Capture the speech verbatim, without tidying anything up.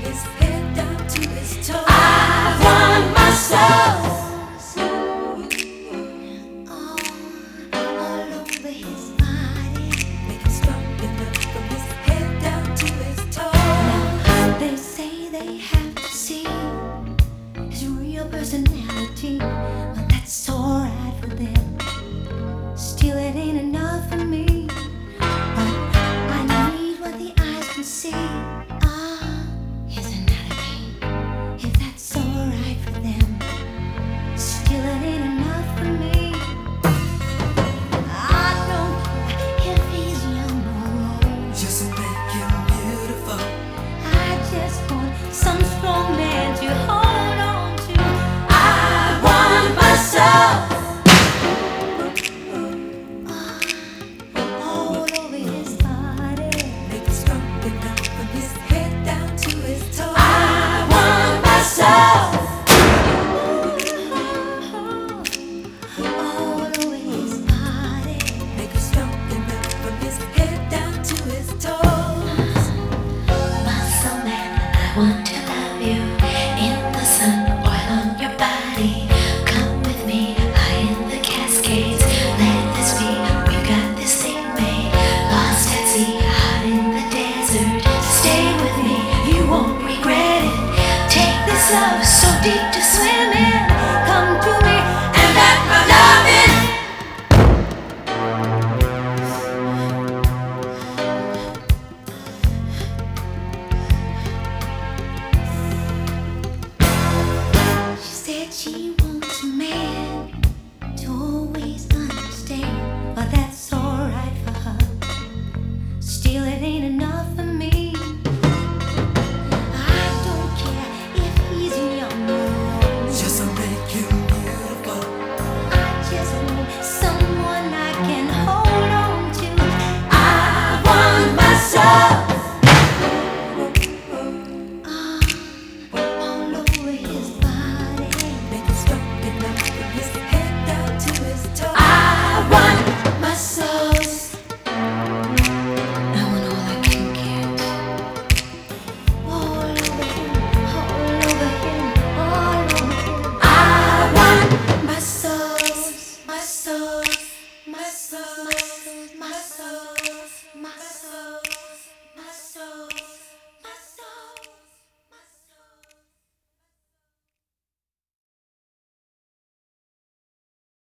his head down to his toes. I want my soul. All over his body, make him strong enough from his head down to his toes. Now they say they have to see his real personality. Well, that's alright for them. Still, it ain't enough for me. But I need what the eyes can see. Ah, his anatomy. If that's alright for them, still, it ain't enough for me. I don't care if he's young or old. Just make him beautiful. I just want some strong man to hold on to. I want my soul. All over his body, make him strong enough from his head down to his toes. I want my soul. All over his body, make him strong enough from his head down to his toes. My soul man, I want to love you. In the sun, oil on your body. Come with me, high in the Cascades. Let this be, we've got this thing made. Lost at sea, hot in the desert. Stay with me, you won't regret it. Take this love so deep to